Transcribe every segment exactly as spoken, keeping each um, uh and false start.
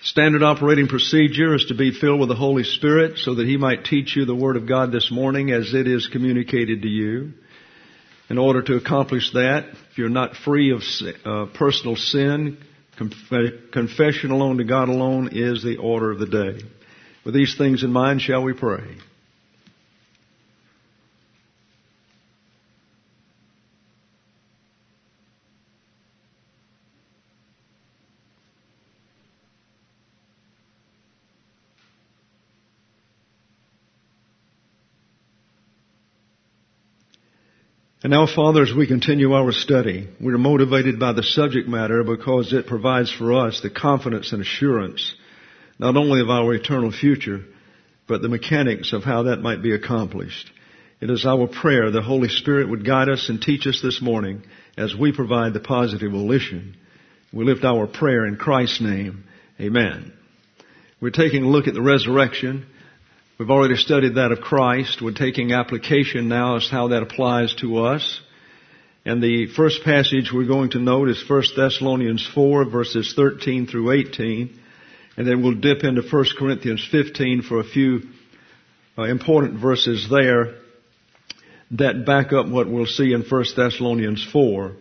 Standard operating procedure is to be filled with the Holy Spirit so that He might teach you the Word of God this morning as it is communicated to you. In order to accomplish that, if you're not free of uh, personal sin, conf- confession alone to God alone is the order of the day. With these things in mind, shall we pray? And now, Father, as we continue our study, we are motivated by the subject matter because it provides for us the confidence and assurance, not only of our eternal future, but the mechanics of how that might be accomplished. It is our prayer the Holy Spirit would guide us and teach us this morning as we provide the positive volition. We lift our prayer in Christ's name. Amen. We're taking a look at the resurrection. We've already studied that of Christ. We're taking application now as how that applies to us. And the first passage we're going to note is First Thessalonians four, verses thirteen through eighteen. And then we'll dip into First Corinthians fifteen for a few uh, important verses there that back up what we'll see in First Thessalonians four.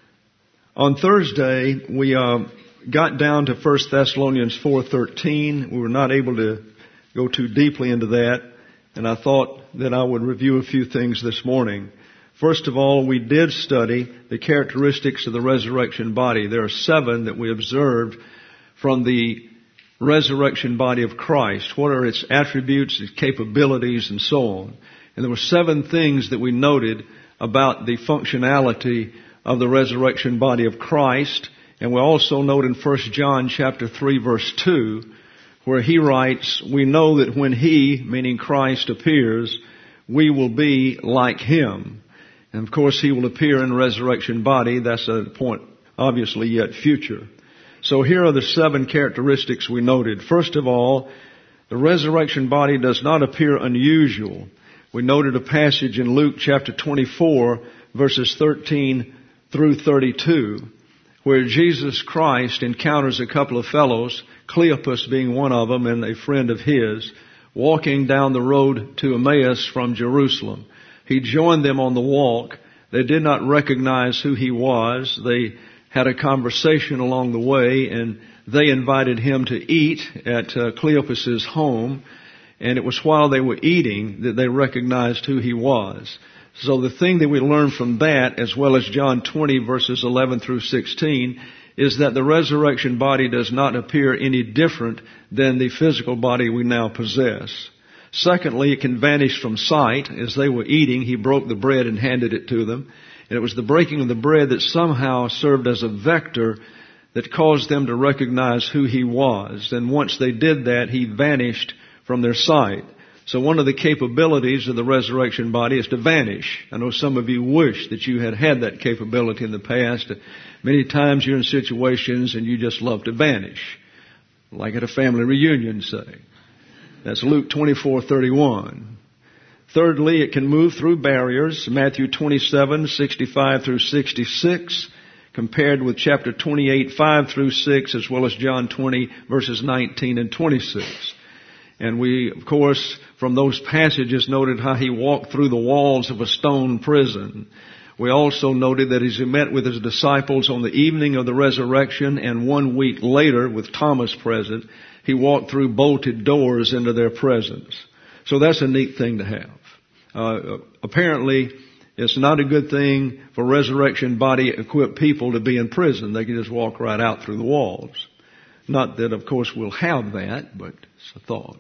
On Thursday, we uh, got down to First Thessalonians four thirteen. We were not able to go too deeply into that, and I thought that I would review a few things this morning. First of all, we did study the characteristics of the resurrection body. There are seven that we observed from the resurrection body of Christ. What are its attributes, its capabilities, and so on. And there were seven things that we noted about the functionality of the resurrection body of Christ. And we also note in First John chapter three, verse two, where he writes, we know that when He, meaning Christ, appears, we will be like Him. And of course, He will appear in a resurrection body. That's a point, obviously, yet future. So here are the seven characteristics we noted. First of all, the resurrection body does not appear unusual. We noted a passage in Luke chapter twenty-four, verses thirteen through thirty-two, where Jesus Christ encounters a couple of fellows, Cleopas being one of them and a friend of his, walking down the road to Emmaus from Jerusalem. He joined them on the walk. They did not recognize who he was. They had a conversation along the way, and they invited him to eat at uh, Cleopas's home. And it was while they were eating that they recognized who he was. So the thing that we learn from that, as well as John twenty, verses eleven through sixteen, is that the resurrection body does not appear any different than the physical body we now possess. Secondly, it can vanish from sight. As they were eating, he broke the bread and handed it to them. And it was the breaking of the bread that somehow served as a vector that caused them to recognize who he was. And once they did that, he vanished from their sight. So one of the capabilities of the resurrection body is to vanish. I know some of you wish that you had had that capability in the past. Many times you're in situations and you just love to vanish, like at a family reunion, say. That's Luke twenty-four thirty-one. Thirdly, it can move through barriers. Matthew twenty-seven sixty-five through sixty-six, compared with chapter twenty-eight five through six, as well as John twenty verses nineteen and twenty-six. And we, of course, from those passages noted how he walked through the walls of a stone prison. We also noted that as he met with his disciples on the evening of the resurrection, and one week later with Thomas present, he walked through bolted doors into their presence. So that's a neat thing to have. Uh, apparently, it's not a good thing for resurrection body equipped people to be in prison. They can just walk right out through the walls. Not that, of course, we'll have that, but it's a thought.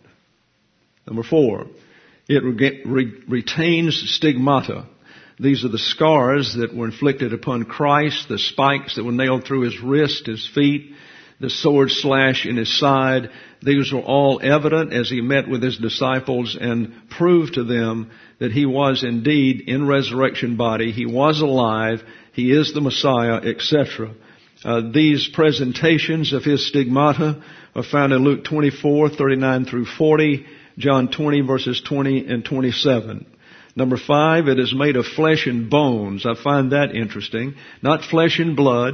Number four, it re- re- retains stigmata. These are the scars that were inflicted upon Christ, the spikes that were nailed through his wrist, his feet, the sword slash in his side. These were all evident as he met with his disciples and proved to them that he was indeed in resurrection body. He was alive. He is the Messiah, et cetera. Uh, these presentations of his stigmata are found in Luke twenty-four thirty-nine through forty, John twenty verses twenty and twenty-seven. Number five, it is made of flesh and bones. I find that interesting. Not flesh and blood,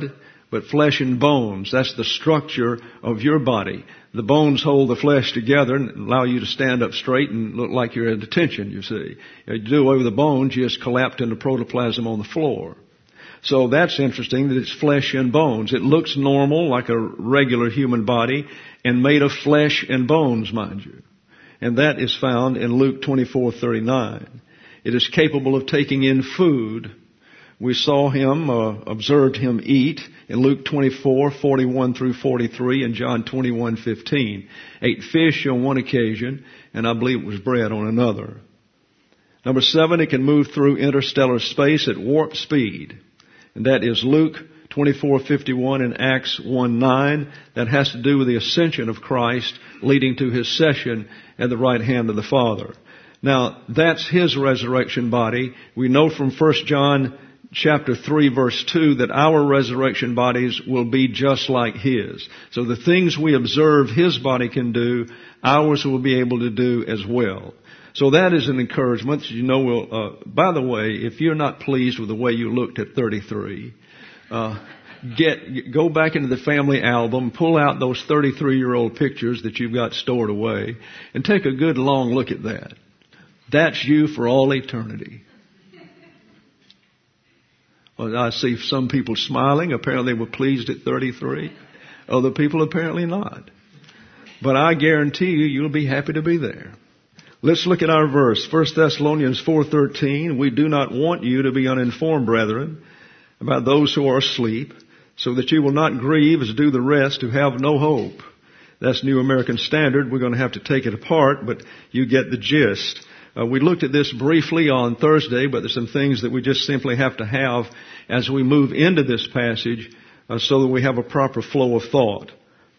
but flesh and bones. That's the structure of your body. The bones hold the flesh together and allow you to stand up straight and look like you're in detention, you see. You do away with the bones, you just collapse into protoplasm on the floor. So that's interesting that it's flesh and bones. It looks normal, like a regular human body, and made of flesh and bones, mind you. And that is found in Luke twenty-four thirty-nine. It is capable of taking in food. We saw him, uh, observed him eat in Luke twenty-four forty-one through forty-three and John twenty-one fifteen. Ate fish on one occasion, and I believe it was bread on another. Number seven, it can move through interstellar space at warp speed. And that is Luke twenty-four fifty-one and Acts one nine. That has to do with the ascension of Christ leading to his session at the right hand of the Father. Now, that's his resurrection body. We know from First John chapter three verse two that our resurrection bodies will be just like his. So the things we observe his body can do, ours will be able to do as well. So that is an encouragement. You know, we'll, uh, by the way, if you're not pleased with the way you looked at thirty-three, uh, get, go back into the family album, pull out those thirty-three year old pictures that you've got stored away, and take a good long look at that. That's you for all eternity. Well, I see some people smiling. Apparently they were pleased at thirty-three. Other people apparently not. But I guarantee you, you'll be happy to be there. Let's look at our verse. First Thessalonians four thirteen. We do not want you to be uninformed, brethren, about those who are asleep, so that you will not grieve as do the rest who have no hope. That's New American Standard. We're going to have to take it apart, but you get the gist. Uh, we looked at this briefly on Thursday, but there's some things that we just simply have to have as we move into this passage uh, so that we have a proper flow of thought.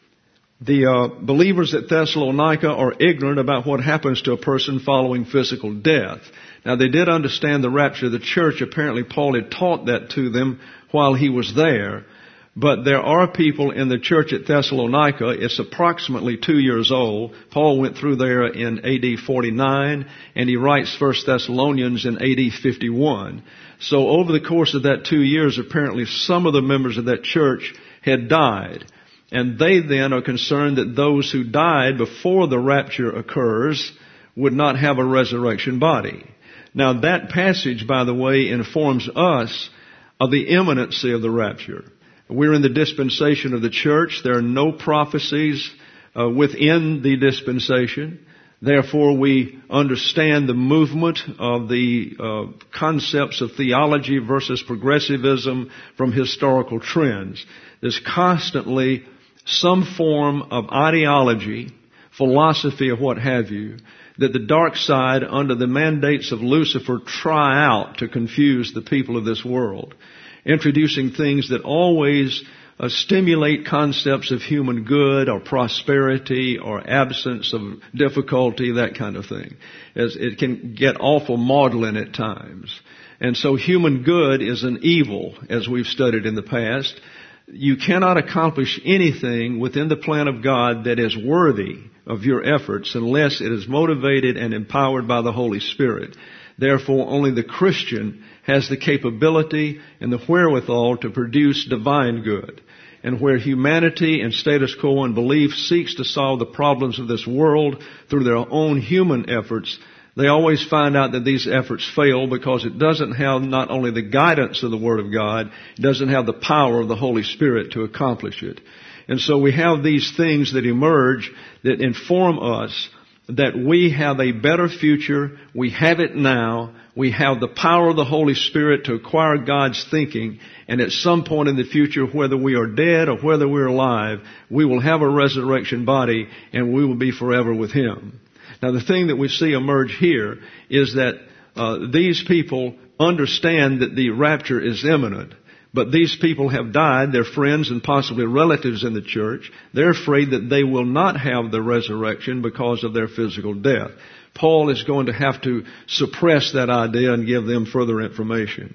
The uh, believers at Thessalonica are ignorant about what happens to a person following physical death. Now, they did understand the rapture of the church. Apparently, Paul had taught that to them while he was there. But there are people in the church at Thessalonica. It's approximately two years old. Paul went through there in A D forty-nine, and he writes First Thessalonians in A D fifty-one. So over the course of that two years, apparently some of the members of that church had died. And they then are concerned that those who died before the rapture occurs would not have a resurrection body. Now that passage, by the way, informs us of the imminency of the rapture. We're in the dispensation of the church. There are no prophecies uh, within the dispensation. Therefore, we understand the movement of the uh, concepts of theology versus progressivism from historical trends. There's constantly some form of ideology, philosophy, or what have you, that the dark side, under the mandates of Lucifer, try out to confuse the people of this world, introducing things that always uh, stimulate concepts of human good or prosperity or absence of difficulty, that kind of thing. As it can get awful maudlin at times. And so human good is an evil, as we've studied in the past. You cannot accomplish anything within the plan of God that is worthy of your efforts unless it is motivated and empowered by the Holy Spirit. Therefore, only the Christian has the capability and the wherewithal to produce divine good. And where humanity and status quo and belief seeks to solve the problems of this world through their own human efforts, they always find out that these efforts fail because it doesn't have not only the guidance of the Word of God, it doesn't have the power of the Holy Spirit to accomplish it. And so we have these things that emerge that inform us that we have a better future, we have it now, we have the power of the Holy Spirit to acquire God's thinking, and at some point in the future, whether we are dead or whether we're alive, we will have a resurrection body and we will be forever with Him. Now, the thing that we see emerge here is that uh, these people understand that the rapture is imminent. But these people have died, their friends and possibly relatives in the church. They're afraid that they will not have the resurrection because of their physical death. Paul is going to have to suppress that idea and give them further information.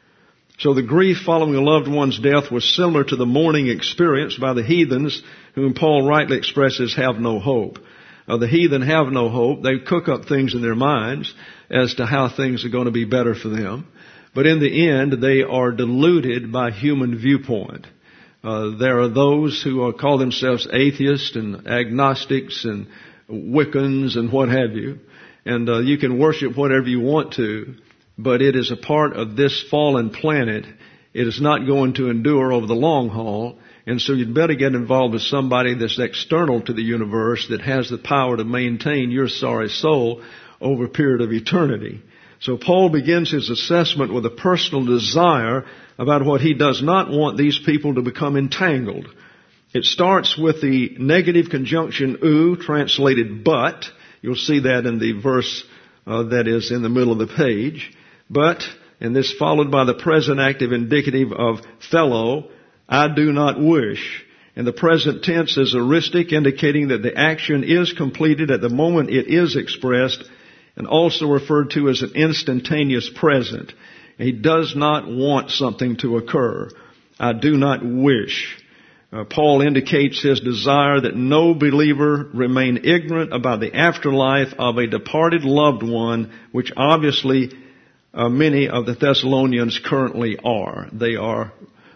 So the grief following a loved one's death was similar to the mourning experienced by the heathens, whom Paul rightly expresses have no hope. Uh, the heathen have no hope. They cook up things in their minds as to how things are going to be better for them. But in the end, they are deluded by human viewpoint. Uh, there are those who are, call themselves atheists and agnostics and Wiccans and what have you. And uh, you can worship whatever you want to, but it is a part of this fallen planet. It is not going to endure over the long haul. And so you'd better get involved with somebody that's external to the universe that has the power to maintain your sorry soul over a period of eternity. So Paul begins his assessment with a personal desire about what he does not want these people to become entangled. It starts with the negative conjunction ou, translated but. You'll see that in the verse uh, that is in the middle of the page. But, and this followed by the present active indicative of fellow, I do not wish. And the present tense is aoristic, indicating that the action is completed at the moment it is expressed, and also referred to as an instantaneous present. He does not want something to occur. I do not wish. Uh, Paul indicates his desire that no believer remain ignorant about the afterlife of a departed loved one, which obviously uh, many of the Thessalonians currently are. They are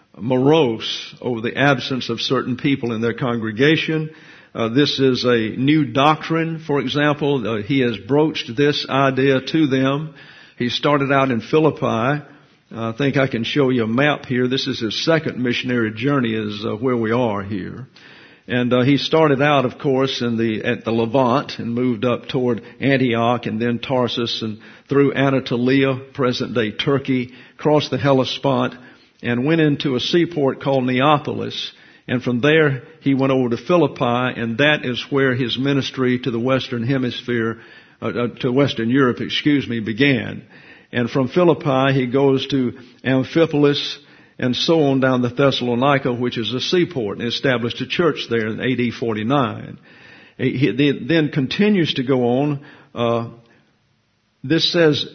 morose over the absence of certain people in their congregation. Uh, this is a new doctrine, for example. Uh, he has broached this idea to them. He started out in Philippi. Uh, I think I can show you a map here. This is his second missionary journey, is uh, where we are here. And uh, he started out, of course, in the at the Levant and moved up toward Antioch and then Tarsus and through Anatolia, present-day Turkey, crossed the Hellespont and went into a seaport called Neapolis. And from there, he went over to Philippi, and that is where his ministry to the Western Hemisphere, uh, uh, to Western Europe, excuse me, began. And from Philippi, he goes to Amphipolis and so on down to Thessalonica, which is a seaport, and established a church there in A D forty-nine. He then continues to go on. Uh, this says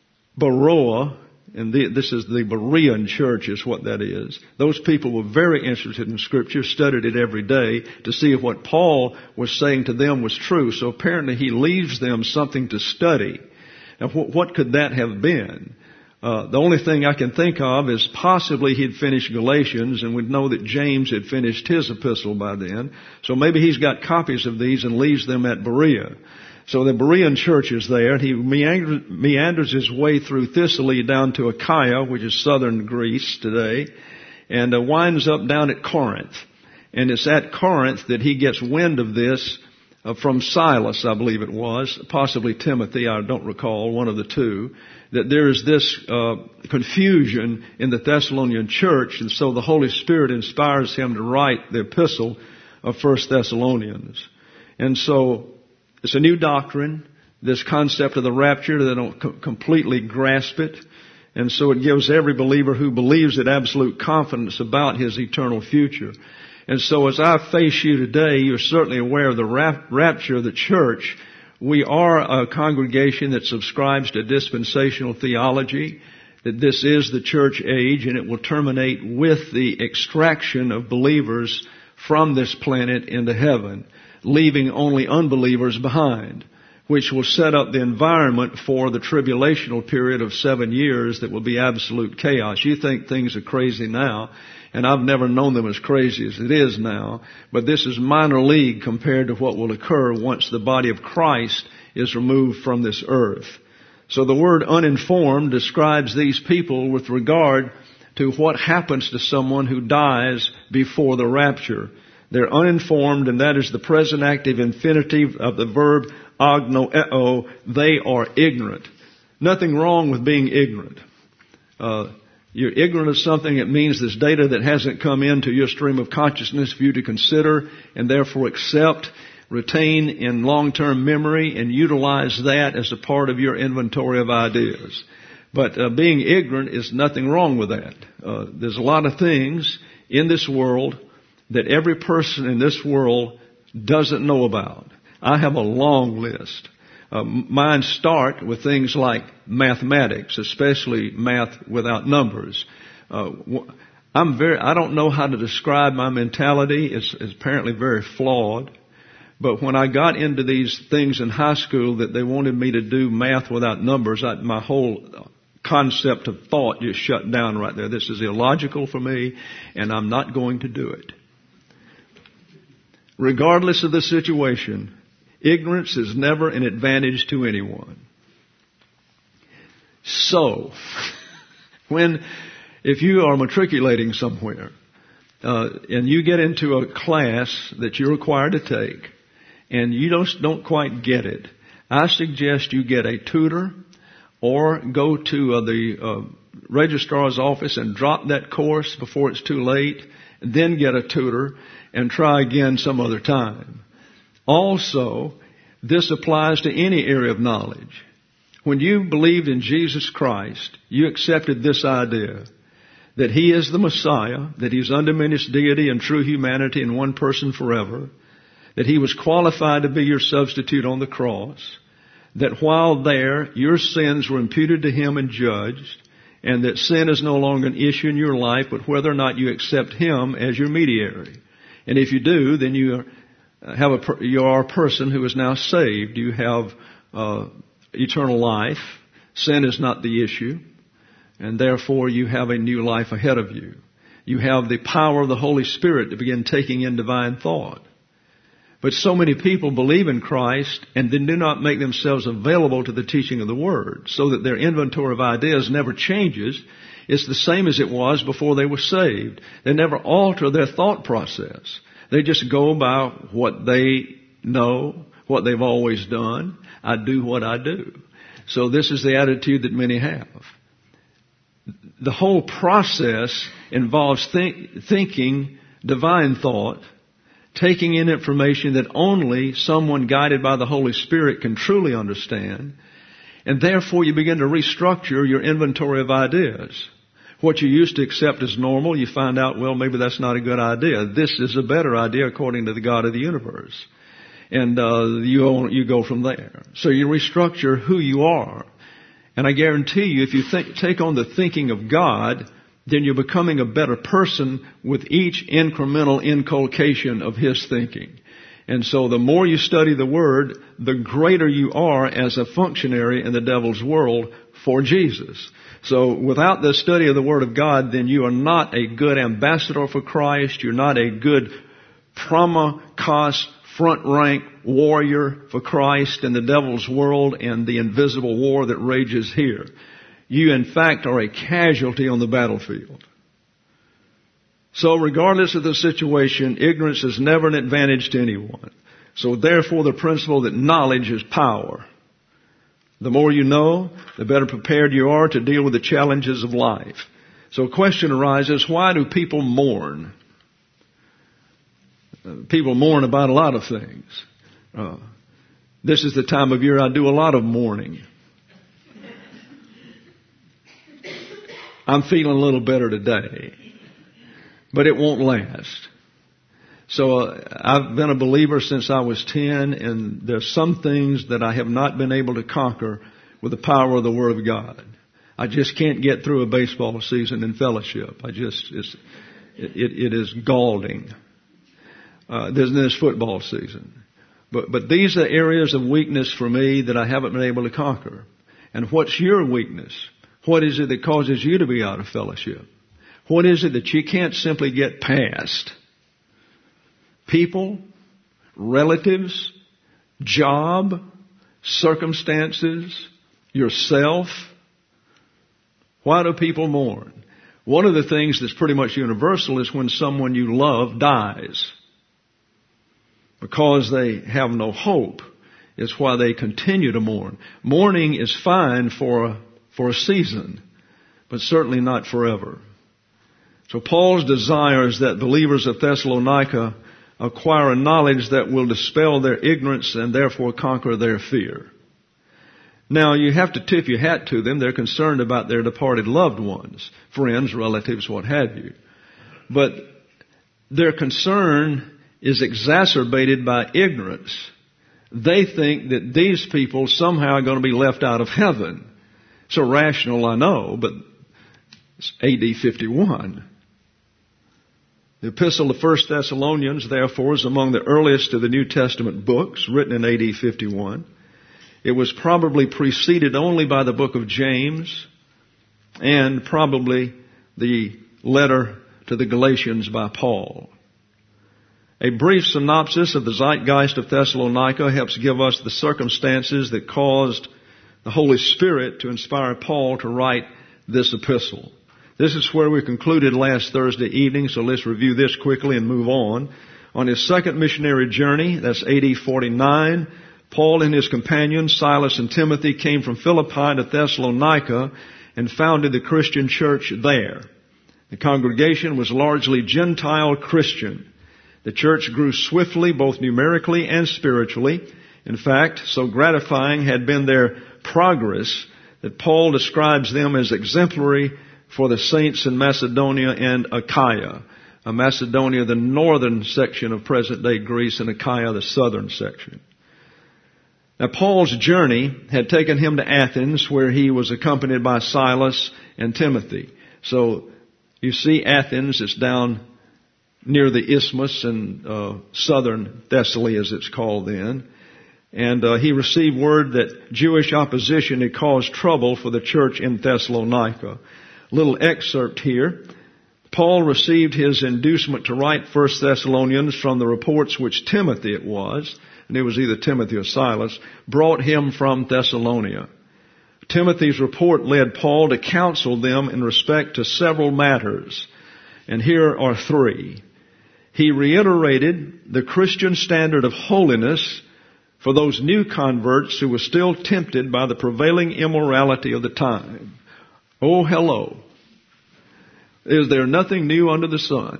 Beroea. And the, this is the Berean church is what that is. Those people were very interested in Scripture, studied it every day to see if what Paul was saying to them was true. So apparently he leaves them something to study. Now wh- what could that have been? Uh, the only thing I can think of is possibly he'd finished Galatians, and we'd know that James had finished his epistle by then. So maybe he's got copies of these and leaves them at Berea. So the Berean church is there, and he meanders, meanders his way through Thessaly down to Achaia, which is southern Greece today, and uh, winds up down at Corinth. And it's at Corinth that he gets wind of this uh, from Silas, I believe it was, possibly Timothy, I don't recall, one of the two, that there is this uh, confusion in the Thessalonian church, and so the Holy Spirit inspires him to write the epistle of First Thessalonians. And so it's a new doctrine, this concept of the rapture. They don't co- completely grasp it. And so it gives every believer who believes it absolute confidence about his eternal future. And so as I face you today, you're certainly aware of the rap- rapture of the church. We are a congregation that subscribes to dispensational theology, that this is the church age, and it will terminate with the extraction of believers from this planet into heaven, leaving only unbelievers behind, which will set up the environment for the tribulational period of seven years that will be absolute chaos. You think things are crazy now, and I've never known them as crazy as it is now, but this is minor league compared to what will occur once the body of Christ is removed from this earth. So the word uninformed describes these people with regard to what happens to someone who dies before the rapture. They're uninformed, and that is the present active infinitive of the verb agnoeo. They are ignorant. Nothing wrong with being ignorant. Uh, you're ignorant of something. It means there's data that hasn't come into your stream of consciousness for you to consider and therefore accept, retain in long-term memory, and utilize that as a part of your inventory of ideas. But uh, being ignorant is nothing wrong with that. Uh, there's a lot of things in this world that every person in this world doesn't know about. I have a long list. Uh, mine start with things like mathematics, especially math without numbers. Uh, I'm very, I don't know how to describe my mentality. It's, it's apparently very flawed. But when I got into these things in high school that they wanted me to do math without numbers, I, my whole concept of thought just shut down right there. This is illogical for me, and I'm not going to do it. Regardless of the situation, ignorance is never an advantage to anyone. So, when, if you are matriculating somewhere, uh, and you get into a class that you're required to take, and you don't, don't quite get it, I suggest you get a tutor or go to uh, the uh, registrar's office and drop that course before it's too late, and then get a tutor and try again some other time. Also, this applies to any area of knowledge. When you believed in Jesus Christ, you accepted this idea that He is the Messiah, that He's undiminished deity and true humanity in one person forever, that He was qualified to be your substitute on the cross, that while there, your sins were imputed to Him and judged, and that sin is no longer an issue in your life, but whether or not you accept Him as your mediator. And if you do, then you have a, you are a person who is now saved. You have uh, eternal life. Sin is not the issue, and therefore you have a new life ahead of you. You have the power of the Holy Spirit to begin taking in divine thought. But so many people believe in Christ and then do not make themselves available to the teaching of the Word, so that their inventory of ideas never changes. It's the same as it was before they were saved. They never alter their thought process. They just go by what they know, what they've always done. I do what I do. So this is the attitude that many have. The whole process involves think, thinking divine thought, taking in information that only someone guided by the Holy Spirit can truly understand, and therefore you begin to restructure your inventory of ideas. What you used to accept as normal, you find out, well, maybe that's not a good idea. This is a better idea according to the God of the universe. And uh, you, you go from there. So you restructure who you are. And I guarantee you, if you think, take on the thinking of God, then you're becoming a better person with each incremental inculcation of His thinking. And so the more you study the Word, the greater you are as a functionary in the devil's world for Jesus. So without the study of the Word of God, then you are not a good ambassador for Christ. You're not a good pramikos, front-rank warrior for Christ in the devil's world and the invisible war that rages here. You, in fact, are a casualty on the battlefield. So regardless of the situation, ignorance is never an advantage to anyone. So therefore, the principle that knowledge is power. The more you know, the better prepared you are to deal with the challenges of life. So a question arises, why do people mourn? Uh, people mourn about a lot of things. Uh, this is the time of year I do a lot of mourning. I'm feeling a little better today, but it won't last. So uh, I've been a believer since I was ten, and there's some things that I have not been able to conquer with the power of the Word of God. I just can't get through a baseball season in fellowship. I just, it's, it, it, it is galling. Uh, there's this football season. But, but these are areas of weakness for me that I haven't been able to conquer. And what's your weakness? What is it that causes you to be out of fellowship? What is it that you can't simply get past? People, relatives, job, circumstances, yourself. Why do people mourn? One of the things that's pretty much universal is when someone you love dies. Because they have no hope is why they continue to mourn. Mourning is fine for a, for a season, but certainly not forever. So Paul's desire is that believers of Thessalonica acquire a knowledge that will dispel their ignorance and therefore conquer their fear. Now, you have to tip your hat to them. They're concerned about their departed loved ones, friends, relatives, what have you. But their concern is exacerbated by ignorance. They think that these people somehow are going to be left out of heaven. It's irrational, I know, but it's A D fifty-one. The Epistle of First Thessalonians, therefore, is among the earliest of the New Testament books, written in A D fifty-one. It was probably preceded only by the book of James, and probably the letter to the Galatians by Paul. A brief synopsis of the zeitgeist of Thessalonica helps give us the circumstances that caused the Holy Spirit to inspire Paul to write this epistle. This is where we concluded last Thursday evening, so let's review this quickly and move on. On his second missionary journey, that's A D forty-nine, Paul and his companions, Silas and Timothy, came from Philippi to Thessalonica and founded the Christian church there. The congregation was largely Gentile Christian. The church grew swiftly, both numerically and spiritually. In fact, so gratifying had been their progress that Paul describes them as exemplary for the saints in Macedonia and Achaia. Uh, Macedonia, the northern section of present-day Greece, and Achaia, the southern section. Now, Paul's journey had taken him to Athens, where he was accompanied by Silas and Timothy. So, you see Athens, it's down near the Isthmus in uh, southern Thessaly, as it's called then. And uh, he received word that Jewish opposition had caused trouble for the church in Thessalonica. Little excerpt here. Paul received his inducement to write First Thessalonians from the reports which Timothy it was, and it was either Timothy or Silas, brought him from Thessalonica. Timothy's report led Paul to counsel them in respect to several matters, and here are three. He reiterated the Christian standard of holiness for those new converts who were still tempted by the prevailing immorality of the time. Oh, hello. Is there nothing new under the sun?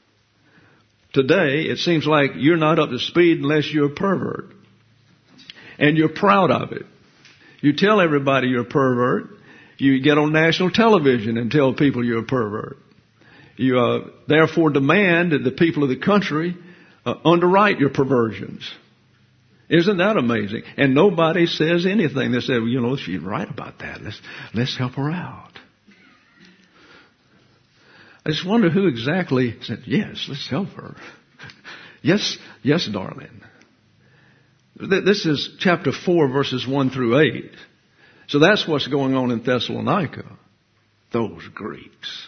Today, it seems like you're not up to speed unless you're a pervert. And you're proud of it. You tell everybody you're a pervert. You get on national television and tell people you're a pervert. You uh, therefore demand that the people of the country uh, underwrite your perversions. Isn't that amazing? And nobody says anything. They say, well, you know, she's right about that. Let's, let's help her out. I just wonder who exactly said, yes, let's help her. yes, yes, darling. This is chapter four, verses one through eight. So that's what's going on in Thessalonica. Those Greeks.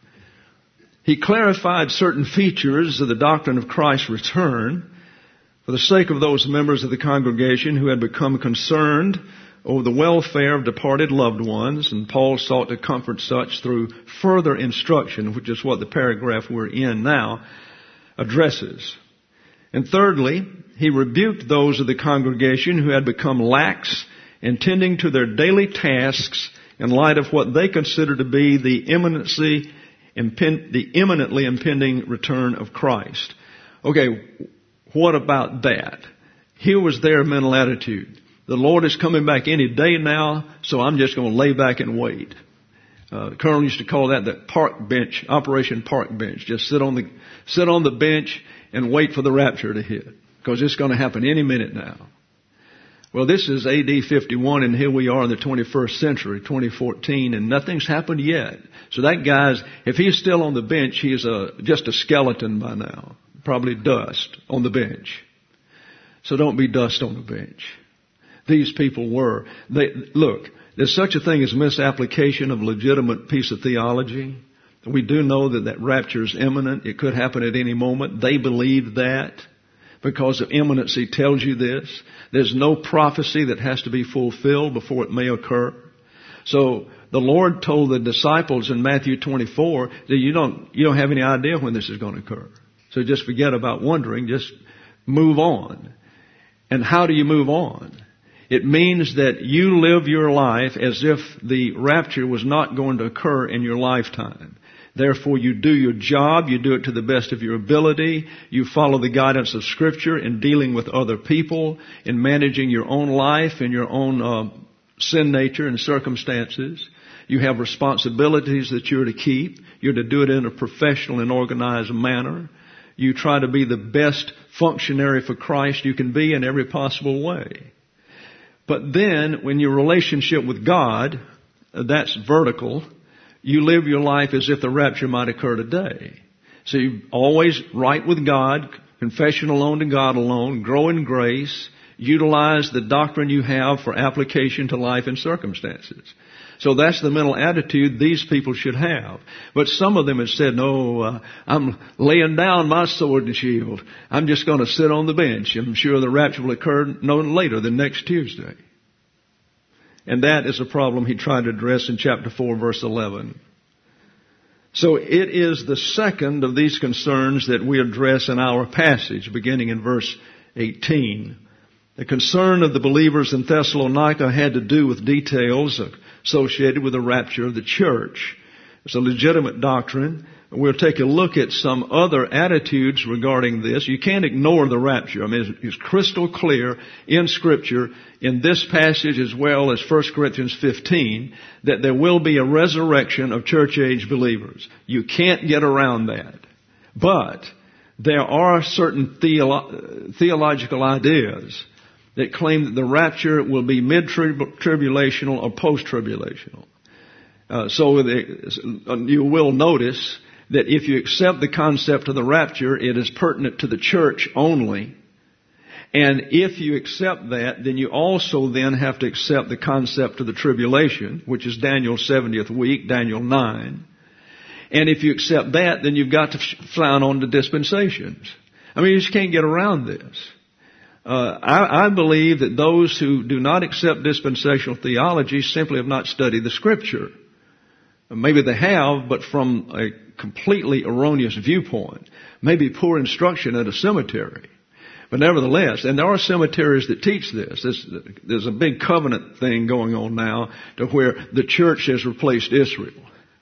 He clarified certain features of the doctrine of Christ's return for the sake of those members of the congregation who had become concerned over the welfare of departed loved ones, and Paul sought to comfort such through further instruction, which is what the paragraph we're in now addresses. And thirdly, he rebuked those of the congregation who had become lax in tending to their daily tasks in light of what they considered to be the imminency, the imminently impending return of Christ. Okay, what about that? Here was their mental attitude. The Lord is coming back any day now, so I'm just going to lay back and wait. Uh, the Colonel used to call that the park bench, Operation Park Bench. Just sit on the sit on the bench and wait for the rapture to hit, because it's going to happen any minute now. Well, this is A D fifty-one, and here we are in the twenty-first century, twenty fourteen, and nothing's happened yet. So that guy's, if he's still on the bench, he's a, just a skeleton by now. Probably dust on the bench. So don't be dust on the bench. These people were. They, look, there's such a thing as misapplication of legitimate piece of theology. We do know that that rapture is imminent. It could happen at any moment. They believed that because of imminency tells you this. There's no prophecy that has to be fulfilled before it may occur. So the Lord told the disciples in Matthew twenty-four that you don't, you don't have any idea when this is going to occur. So just forget about wondering. Just move on. And how do you move on? It means that you live your life as if the rapture was not going to occur in your lifetime. Therefore, you do your job. You do it to the best of your ability. You follow the guidance of Scripture in dealing with other people, in managing your own life and your own uh, sin nature and circumstances. You have responsibilities that you're to keep. You're to do it in a professional and organized manner. You try to be the best functionary for Christ you can be in every possible way. But then, when your relationship with God, that's vertical, you live your life as if the rapture might occur today. So you always right with God, confession alone to God alone, grow in grace, utilize the doctrine you have for application to life and circumstances. So that's the mental attitude these people should have. But some of them have said, no, uh, I'm laying down my sword and shield. I'm just going to sit on the bench. I'm sure the rapture will occur no later than next Tuesday. And that is a problem he tried to address in chapter four, verse eleven. So it is the second of these concerns that we address in our passage, beginning in verse eighteen. The concern of the believers in Thessalonica had to do with details associated with the rapture of the church. It's a legitimate doctrine. We'll take a look at some other attitudes regarding this. You can't ignore the rapture. I mean, it's, it's crystal clear in Scripture, in this passage as well as First Corinthians fifteen, that there will be a resurrection of church-age believers. You can't get around that. But there are certain theolo- theological ideas that claim that the rapture will be mid-tribulational or post-tribulational. Uh, so the, you will notice that if you accept the concept of the rapture, it is pertinent to the church only. And if you accept that, then you also then have to accept the concept of the tribulation, which is Daniel's seventieth week, Daniel nine. And if you accept that, then you've got to frown on the dispensations. I mean, you just can't get around this. Uh, I, I believe that those who do not accept dispensational theology simply have not studied the Scripture. Maybe they have, but from a completely erroneous viewpoint. Maybe poor instruction at a cemetery. But nevertheless, and there are cemeteries that teach this. There's, there's a big covenant thing going on now to where the church has replaced Israel.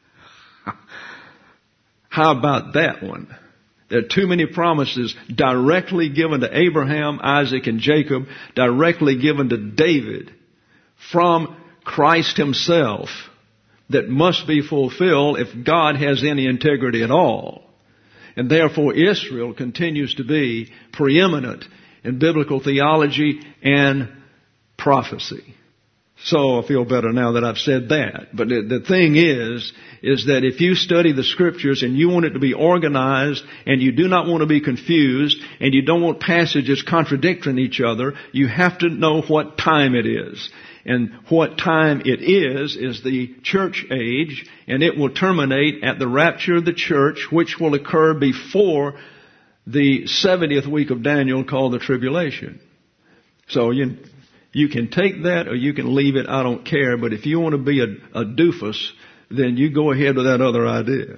How about that one? There are too many promises directly given to Abraham, Isaac, and Jacob, directly given to David from Christ himself, that must be fulfilled if God has any integrity at all. And therefore Israel continues to be preeminent in biblical theology and prophecy. So I feel better now that I've said that. But the, the thing is, is that if you study the Scriptures and you want it to be organized and you do not want to be confused and you don't want passages contradicting each other, you have to know what time it is. And what time it is, is the church age, and it will terminate at the rapture of the church, which will occur before the seventieth week of Daniel called the tribulation. So you, you can take that or you can leave it, I don't care, but if you want to be a, a doofus, then you go ahead with that other idea.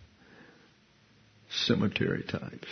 Cemetery types.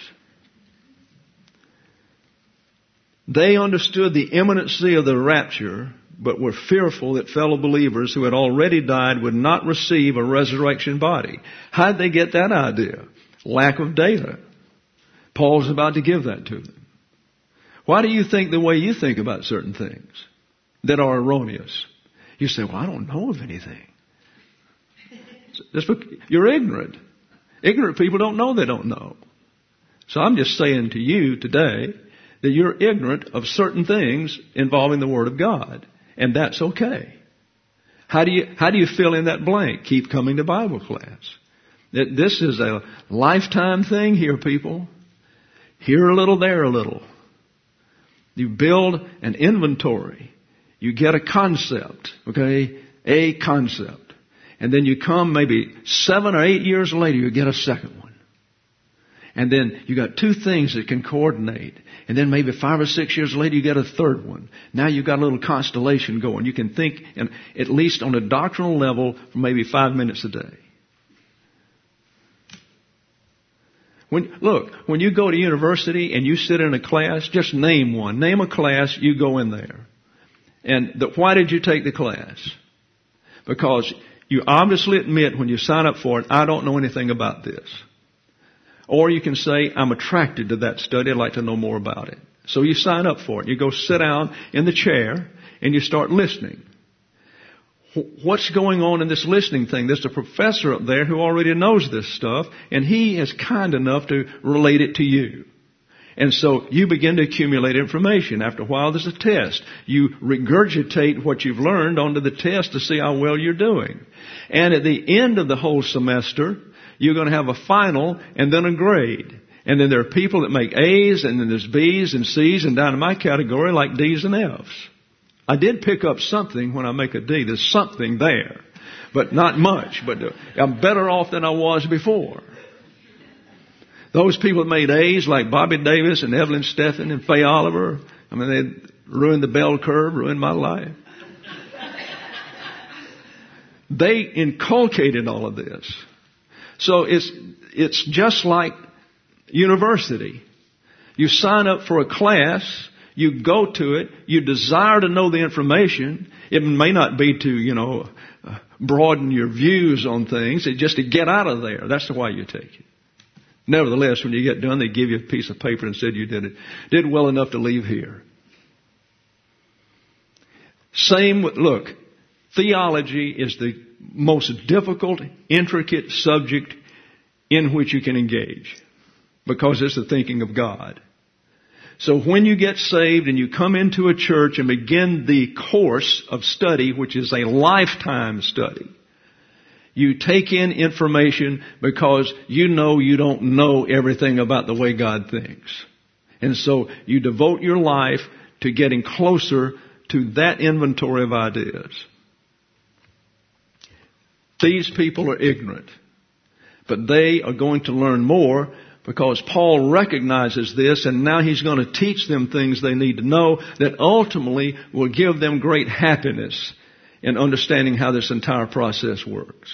They understood the imminency of the rapture, but were fearful that fellow believers who had already died would not receive a resurrection body. How'd they get that idea? Lack of data. Paul's about to give that to them. Why do you think the way you think about certain things that are erroneous? You say, well, I don't know of anything. That's because you're ignorant. Ignorant people don't know they don't know. So I'm just saying to you today that you're ignorant of certain things involving the Word of God. And that's okay. How do you, how do you fill in that blank? Keep coming to Bible class. This is a lifetime thing here, people. Here a little, there a little. You build an inventory. You get a concept, okay? A concept. And then you come maybe seven or eight years later, you get a second one. And then you got two things that can coordinate. And then maybe five or six years later, you get a third one. Now you've got a little constellation going. You can think, in, at least on a doctrinal level, for maybe five minutes a day. When, look, when you go to university and you sit in a class, just name one. Name a class, you go in there. And the, why did you take the class? Because you obviously admit when you sign up for it, I don't know anything about this. Or you can say, I'm attracted to that study. I'd like to know more about it. So you sign up for it. You go sit down in the chair and you start listening. What's going on in this listening thing? There's a professor up there who already knows this stuff, and he is kind enough to relate it to you. And so you begin to accumulate information. After a while, there's a test. You regurgitate what you've learned onto the test to see how well you're doing. And at the end of the whole semester, you're going to have a final and then a grade. And then there are people that make A's, and then there's B's and C's, and down in my category like D's and F's. I did pick up something when I make a D. There's something there. but not much. But I'm better off than I was before. Those people that made A's like Bobby Davis and Evelyn Stephan and Faye Oliver, I mean, they ruined the bell curve, ruined my life. They inculcated all of this. So it's, it's just like university. You sign up for a class, you go to it, you desire to know the information. It may not be to, you know, broaden your views on things. It's just to get out of there. That's why you take it. Nevertheless, when you get done, they give you a piece of paper and said you did it. Did well enough to leave here. Same with, look, theology is the most difficult, intricate subject in which you can engage because it's the thinking of God. So when you get saved and you come into a church and begin the course of study, which is a lifetime study, you take in information because you know you don't know everything about the way God thinks. And so you devote your life to getting closer to that inventory of ideas. These people are ignorant, but they are going to learn more because Paul recognizes this, and now he's going to teach them things they need to know that ultimately will give them great happiness in understanding how this entire process works.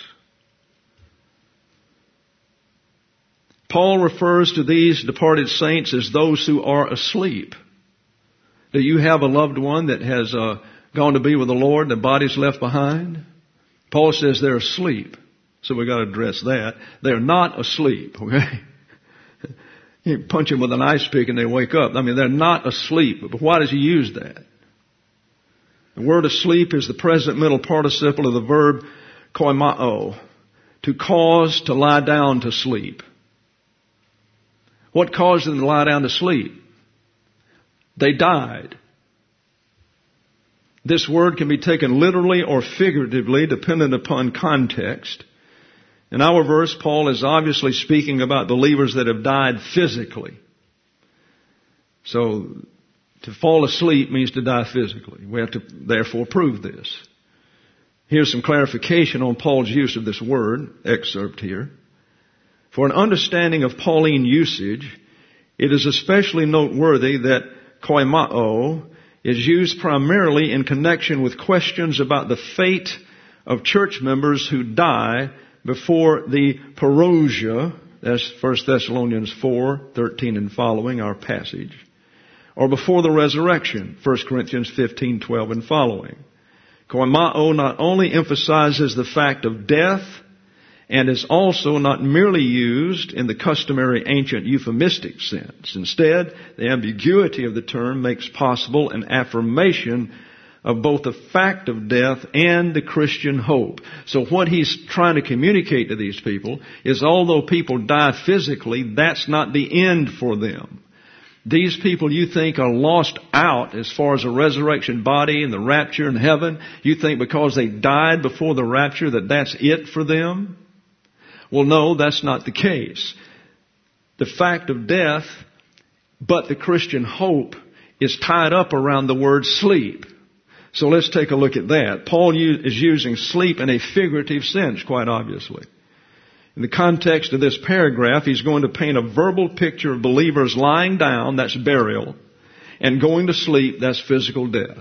Paul refers to these departed saints as those who are asleep. Do you have a loved one that has uh, gone to be with the Lord and the body's left behind? Paul says they're asleep. So we've got to address that. They're not asleep, okay? You punch them with an ice pick and they wake up. I mean, they're not asleep. But why does he use that? The word asleep is the present middle participle of the verb koimao, to cause to lie down to sleep. What caused them to lie down to sleep? They died. This word can be taken literally or figuratively, dependent upon context. In our verse, Paul is obviously speaking about believers that have died physically. So, to fall asleep means to die physically. We have to therefore prove this. Here's some clarification on Paul's use of this word, excerpt here. For an understanding of Pauline usage, it is especially noteworthy that koimao is used primarily in connection with questions about the fate of church members who die before the parousia, that's First Thessalonians four, thirteen and following, our passage, or before the resurrection, First Corinthians fifteen, twelve and following. Koimao not only emphasizes the fact of death, and is also not merely used in the customary ancient euphemistic sense. Instead, the ambiguity of the term makes possible an affirmation of both the fact of death and the Christian hope. So what he's trying to communicate to these people is although people die physically, that's not the end for them. These people you think are lost out as far as a resurrection body and the rapture in heaven, you think because they died before the rapture that that's it for them? Well, no, that's not the case. The fact of death, but the Christian hope, is tied up around the word sleep. So let's take a look at that. Paul is using sleep in a figurative sense, quite obviously. In the context of this paragraph, he's going to paint a verbal picture of believers lying down, that's burial, and going to sleep, that's physical death.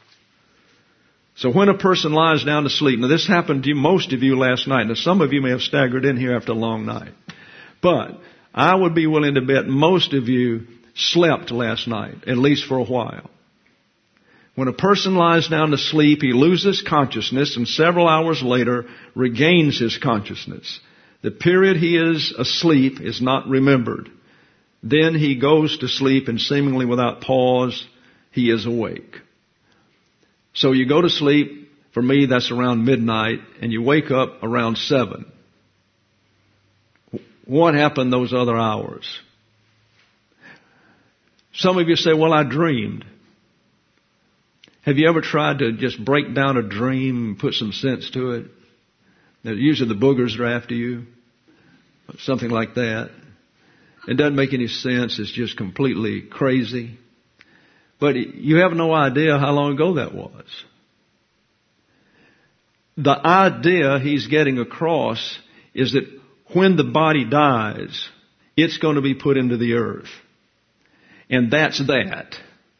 So when a person lies down to sleep, now this happened to you, most of you last night. Now some of you may have staggered in here after a long night. But I would be willing to bet most of you slept last night, at least for a while. When a person lies down to sleep, he loses consciousness and several hours later regains his consciousness. The period he is asleep is not remembered. Then he goes to sleep and seemingly without pause, he is awake. So you go to sleep, for me that's around midnight, and you wake up around seven. What happened those other hours? Some of you say, well, I dreamed. Have you ever tried to just break down a dream and put some sense to it? Now, usually the boogers are after you. Something like that. It doesn't make any sense. It's just completely crazy. But you have no idea how long ago that was. the idea he's getting across is that when the body dies, it's going to be put into the earth. And that's that.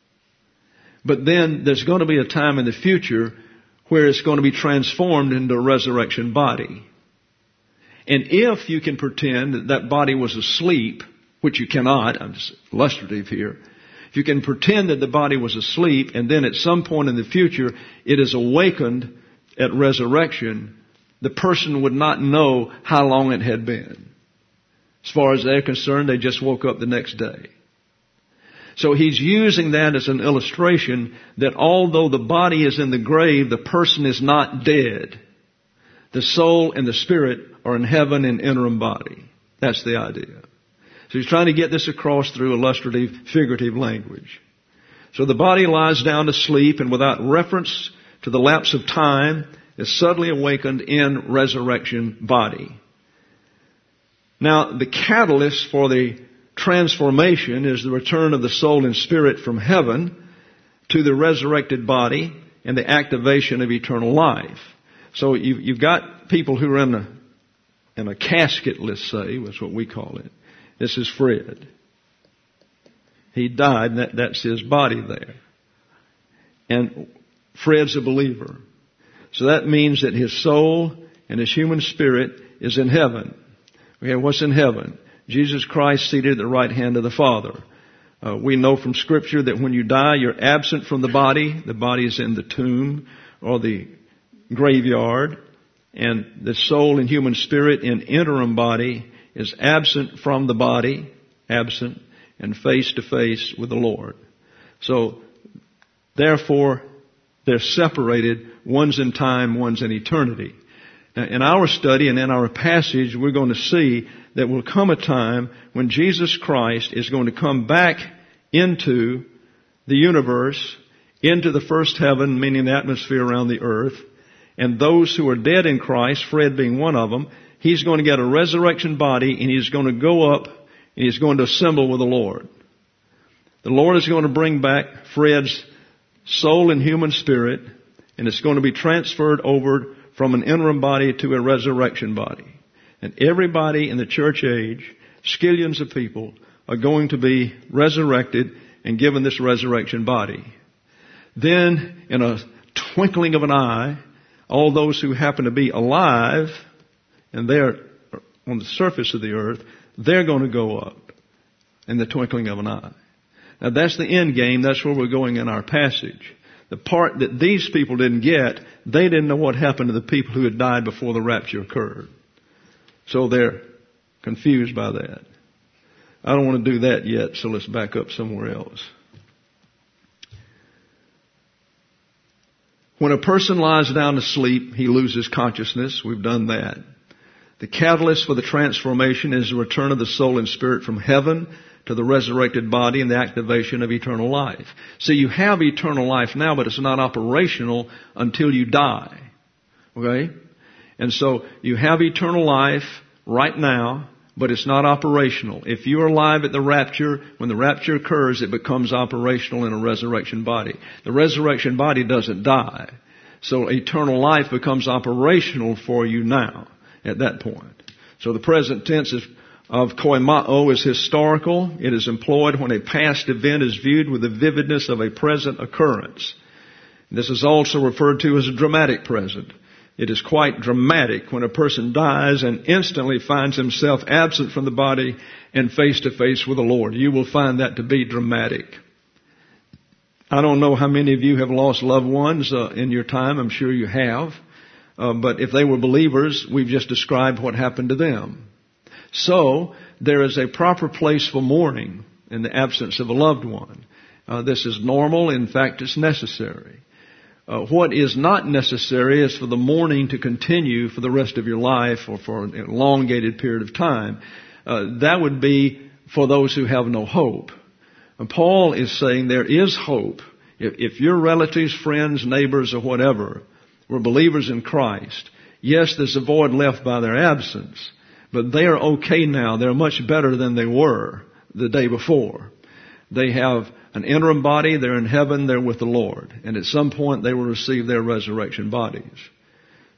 But then there's going to be a time in the future where it's going to be transformed into a resurrection body. And if you can pretend that that body was asleep, which you cannot, I'm just illustrative here, if you can pretend that the body was asleep and then at some point in the future it is awakened at resurrection, the person would not know how long it had been. As far as they're concerned, they just woke up the next day. So he's using that as an illustration that although the body is in the grave, the person is not dead. The soul and the spirit are in heaven in interim body. That's the idea. So he's trying to get this across through illustrative, figurative language. So the body lies down to sleep, and without reference to the lapse of time, is suddenly awakened in resurrection body. Now, the catalyst for the transformation is the return of the soul and spirit from heaven to the resurrected body and the activation of eternal life. So you've, you've got people who are in a, in a casket, let's say, that's what we call it. This is Fred. He died, and that, that's his body there. And Fred's a believer. So that means that his soul and his human spirit is in heaven. Okay, what's in heaven? Jesus Christ seated at the right hand of the Father. Uh, we know from Scripture that when you die, you're absent from the body. The body is in the tomb or the graveyard. And the soul and human spirit in interim body is absent from the body, absent, and face to face with the Lord. So, therefore, they're separated. One's in time, one's in eternity. Now, in our study and in our passage, we're going to see that will come a time when Jesus Christ is going to come back into the universe, into the first heaven, meaning the atmosphere around the earth. And those who are dead in Christ, Fred being one of them, he's going to get a resurrection body, and he's going to go up and he's going to assemble with the Lord. The Lord is going to bring back Fred's soul and human spirit, and it's going to be transferred over from an interim body to a resurrection body. And everybody in the church age, skillions of people, are going to be resurrected and given this resurrection body. Then, in a twinkling of an eye, all those who happen to be alive, and they're on the surface of the earth, they're going to go up in the twinkling of an eye. Now that's the end game. That's where we're going in our passage. The part that these people didn't get, they didn't know what happened to the people who had died before the rapture occurred. So they're confused by that. I don't want to do that yet, so let's back up somewhere else. When a person lies down to sleep, he loses consciousness. We've done that. The catalyst for the transformation is the return of the soul and spirit from heaven to the resurrected body and the activation of eternal life. So you have eternal life now, but it's not operational until you die. Okay? And so you have eternal life right now, but it's not operational. If you are alive at the rapture, when the rapture occurs, it becomes operational in a resurrection body. The resurrection body doesn't die. So eternal life becomes operational for you now at that point. So the present tense is of koimao is historical. It is employed when a past event is viewed with the vividness of a present occurrence. This is also referred to as a dramatic present. It is quite dramatic when a person dies and instantly finds himself absent from the body and face to face with the Lord. You will find that to be dramatic. I don't know how many of you have lost loved ones uh, in your time. I'm sure you have. Uh, but if they were believers, we've just described what happened to them. So, there is a proper place for mourning in the absence of a loved one. Uh, this is normal. In fact, it's necessary. Uh, what is not necessary is for the mourning to continue for the rest of your life or for an elongated period of time. Uh, that would be for those who have no hope. And Paul is saying there is hope. If, if your relatives, friends, neighbors, or whatever were believers in Christ, yes, there's a void left by their absence, but they are okay now. They're much better than they were the day before. They have an interim body. They're in heaven. They're with the Lord. And at some point, they will receive their resurrection bodies.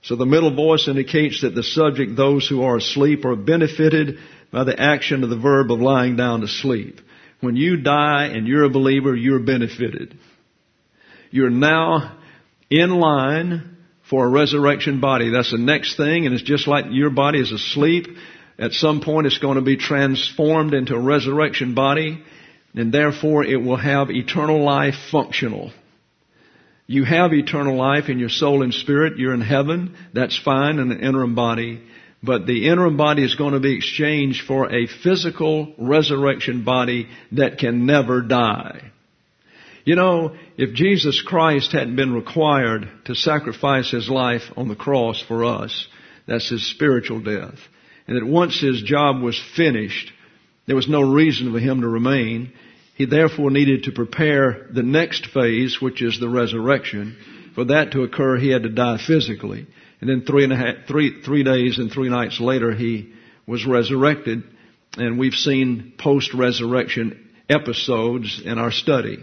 So the middle voice indicates that the subject, those who are asleep, are benefited by the action of the verb of lying down to sleep. When you die and you're a believer, you're benefited. You're now in line for a resurrection body. That's the next thing, and it's just like your body is asleep. At some point it's going to be transformed into a resurrection body, and therefore it will have eternal life functional. You have eternal life in your soul and spirit. You're in heaven. That's fine in an interim body. But the interim body is going to be exchanged for a physical resurrection body that can never die. You know, if Jesus Christ hadn't been required to sacrifice His life on the cross for us, that's His spiritual death, and that once His job was finished, there was no reason for Him to remain, He therefore needed to prepare the next phase, which is the resurrection. For that to occur, He had to die physically. And then three and a half, three, three days and three nights later, He was resurrected. And we've seen post-resurrection episodes in our study.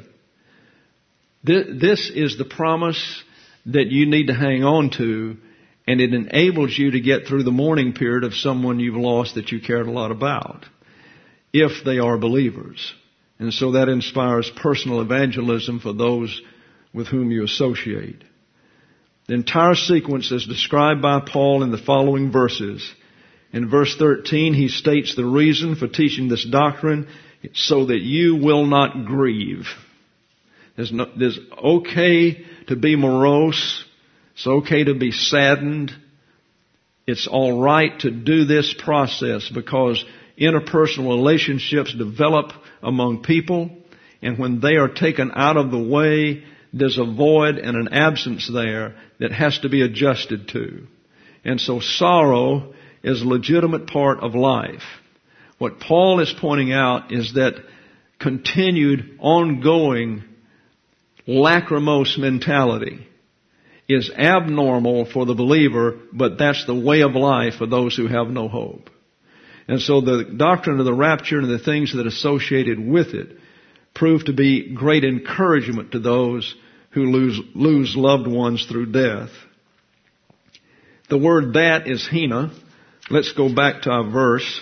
This is the promise that you need to hang on to, and it enables you to get through the mourning period of someone you've lost that you cared a lot about, if they are believers. And so that inspires personal evangelism for those with whom you associate. The entire sequence is described by Paul in the following verses. In verse thirteen, he states the reason for teaching this doctrine, so that you will not grieve. There's, no, there's okay to be morose. It's okay to be saddened. It's all right to do this process because interpersonal relationships develop among people, and when they are taken out of the way, there's a void and an absence there that has to be adjusted to. And so sorrow is a legitimate part of life. What Paul is pointing out is that continued, ongoing, lachrymose mentality is abnormal for the believer, but that's the way of life for those who have no hope. And so the doctrine of the rapture and the things that are associated with it prove to be great encouragement to those who lose, lose loved ones through death. The word that is hina. Let's go back to our verse.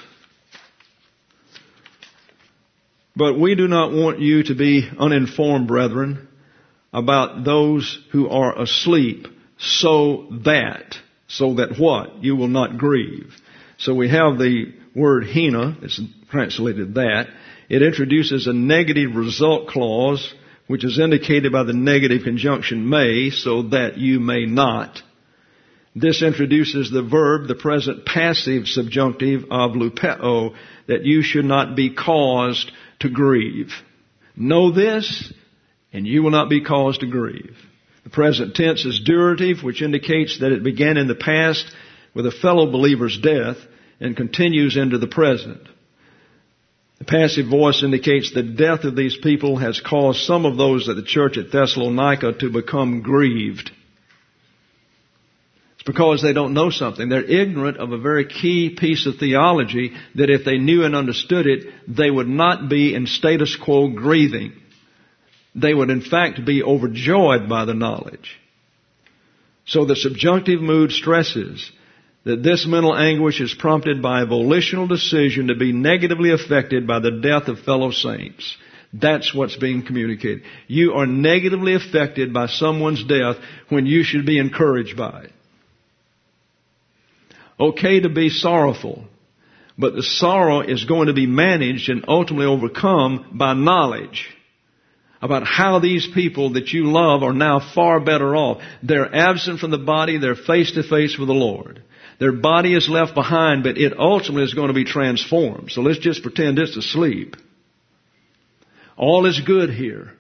But we do not want you to be uninformed, brethren, about those who are asleep, so that, so that what? You will not grieve. So we have the word hina, it's translated that. It introduces a negative result clause, which is indicated by the negative conjunction may, so that you may not. This introduces the verb, the present passive subjunctive of lupeo, that you should not be caused to grieve. Know this, and you will not be caused to grieve. The present tense is durative, which indicates that it began in the past with a fellow believer's death and continues into the present. The passive voice indicates the death of these people has caused some of those at the church at Thessalonica to become grieved. It's because they don't know something. They're ignorant of a very key piece of theology that if they knew and understood it, they would not be in status quo grieving. They would in fact be overjoyed by the knowledge. So the subjunctive mood stresses that this mental anguish is prompted by a volitional decision to be negatively affected by the death of fellow saints. That's what's being communicated. You are negatively affected by someone's death when you should be encouraged by it. Okay to be sorrowful, but the sorrow is going to be managed and ultimately overcome by knowledge about how these people that you love are now far better off. They're absent from the body. They're face to face with the Lord. Their body is left behind, but it ultimately is going to be transformed. So let's just pretend it's asleep. All is good here.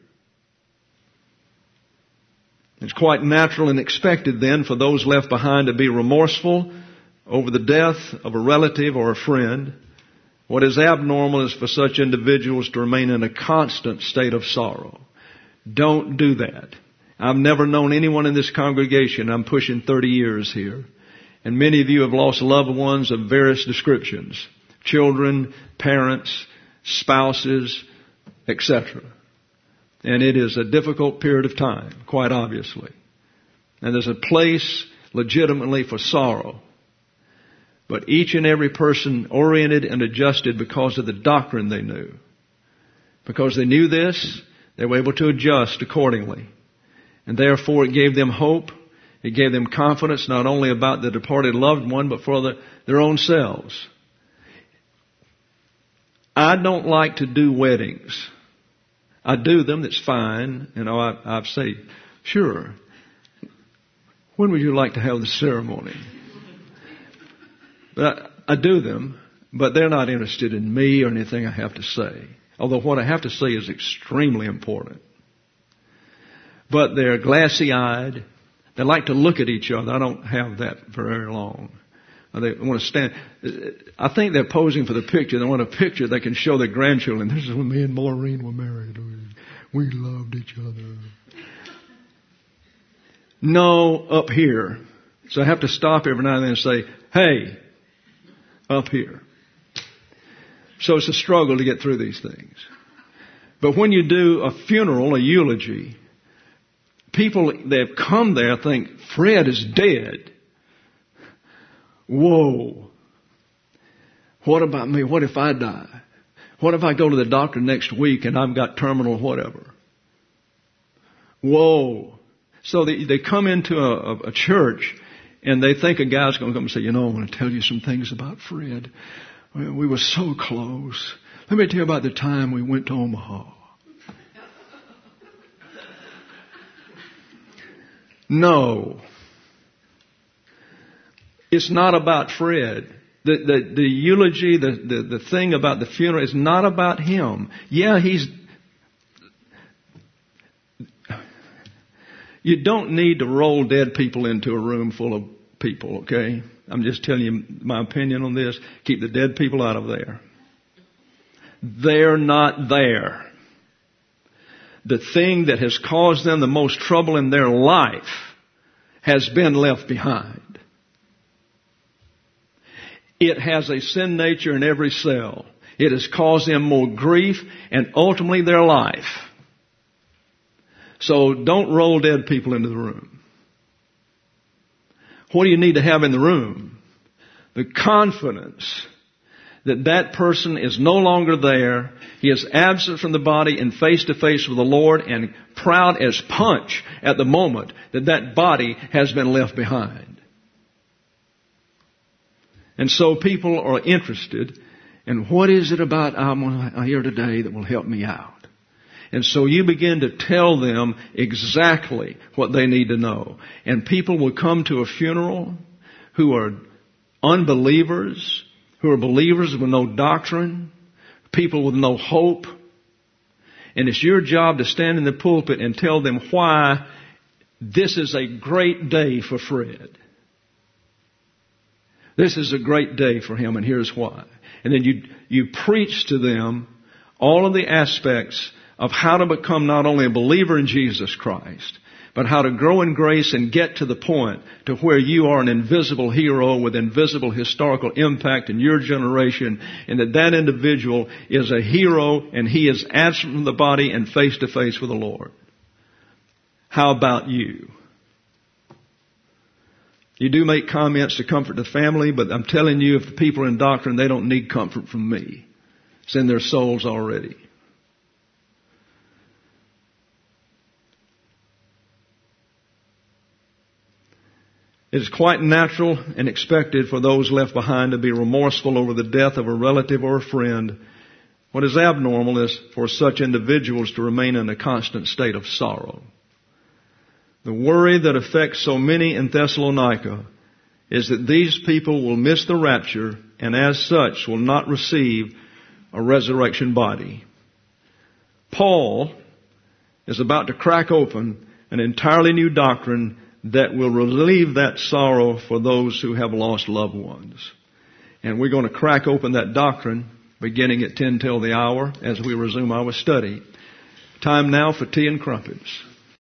It's quite natural and expected then for those left behind to be remorseful over the death of a relative or a friend. What is abnormal is for such individuals to remain in a constant state of sorrow. Don't do that. I've never known anyone in this congregation, I'm pushing thirty years here, and many of you have lost loved ones of various descriptions. Children, parents, spouses, et cetera. And it is a difficult period of time, quite obviously. And there's a place legitimately for sorrow. But each and every person oriented and adjusted because of the doctrine they knew. Because they knew this, they were able to adjust accordingly. And therefore it gave them hope. It gave them confidence not only about the departed loved one, but for the, their own selves. I don't like to do weddings. I do them, that's fine. You know, I, I've said, sure. When would you like to have the ceremony? But I, I do them, but they're not interested in me or anything I have to say. Although what I have to say is extremely important. But they're glassy-eyed. They like to look at each other. I don't have that for very long. They want to stand. I think they're posing for the picture. They want a picture they can show their grandchildren. This is when me and Maureen were married. We loved each other. No, up here. So I have to stop every now and then and say, hey, up here. So it's a struggle to get through these things. But when you do a funeral, a eulogy, people that have come there think Fred is dead. Whoa. What about me? What if I die? What if I go to the doctor next week and I've got terminal whatever? Whoa. So they, they come into a, a church and they think a guy's going to come and say, you know, I want to tell you some things about Fred. We were so close. Let me tell you about the time we went to Omaha. No. It's not about Fred. The, the, the eulogy, the, the, the thing about the funeral is not about him. Yeah, he's... You don't need to roll dead people into a room full of people, okay? I'm just telling you my opinion on this. Keep the dead people out of there. They're not there. The thing that has caused them the most trouble in their life has been left behind. It has a sin nature in every cell. It has caused them more grief and ultimately their life. So don't roll dead people into the room. What do you need to have in the room? The confidence that that person is no longer there. He is absent from the body and face to face with the Lord and proud as punch at the moment that that body has been left behind. And so people are interested in what is it about I'm here today that will help me out. And so you begin to tell them exactly what they need to know. And people will come to a funeral who are unbelievers, who are believers with no doctrine, people with no hope. And it's your job to stand in the pulpit and tell them why this is a great day for Fred. This is a great day for him, and here's why. And then you, you preach to them all of the aspects of how to become not only a believer in Jesus Christ, but how to grow in grace and get to the point to where you are an invisible hero with invisible historical impact in your generation, and that that individual is a hero and he is absent from the body and face to face with the Lord. How about you? You do make comments to comfort the family, but I'm telling you, if the people are in doctrine, they don't need comfort from me. It's in their souls already. It is quite natural and expected for those left behind to be remorseful over the death of a relative or a friend. What is abnormal is for such individuals to remain in a constant state of sorrow. The worry that affects so many in Thessalonica is that these people will miss the rapture and as such will not receive a resurrection body. Paul is about to crack open an entirely new doctrine that will relieve that sorrow for those who have lost loved ones. And we're going to crack open that doctrine beginning at ten till the hour as we resume our study. Time now for tea and crumpets.